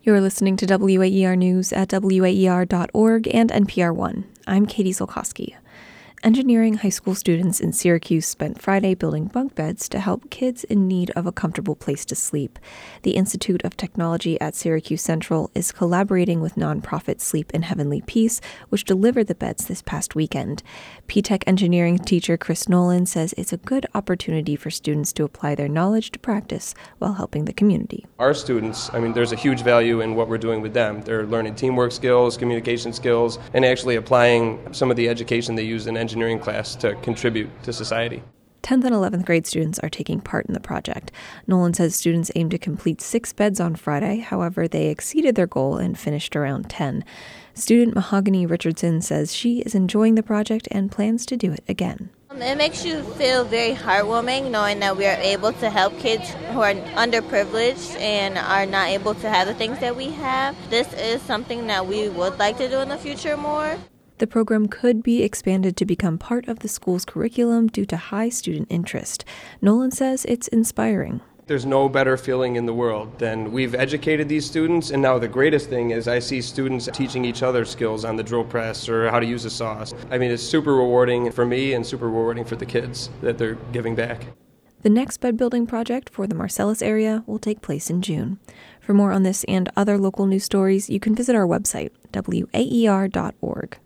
You're listening to WAER News at WAER.org and NPR One. I'm Katie Solkowski. Engineering high school students in Syracuse spent Friday building bunk beds to help kids in need of a comfortable place to sleep. The Institute of Technology at Syracuse Central is collaborating with nonprofit Sleep in Heavenly Peace, which delivered the beds this past weekend. P-Tech engineering teacher Chris Nolan says it's a good opportunity for students to apply their knowledge to practice while helping the community. Our students, there's a huge value in what we're doing with them. They're learning teamwork skills, communication skills, and actually applying some of the education they use in engineering class to contribute to society. 10th and 11th grade students are taking part in the project. Nolan says students aim to complete 6 beds on Friday. However, they exceeded their goal and finished around 10. Student Mahogany Richardson says she is enjoying the project and plans to do it again. It makes you feel very heartwarming knowing that we are able to help kids who are underprivileged and are not able to have the things that we have. This is something that we would like to do in the future more. The program could be expanded to become part of the school's curriculum due to high student interest. Nolan says it's inspiring. There's no better feeling in the world than we've educated these students, and now the greatest thing is I see students teaching each other skills on the drill press or how to use a saw. It's super rewarding for me and super rewarding for the kids that they're giving back. The next bed building project for the Marcellus area will take place in June. For more on this and other local news stories, you can visit our website, WAER.org.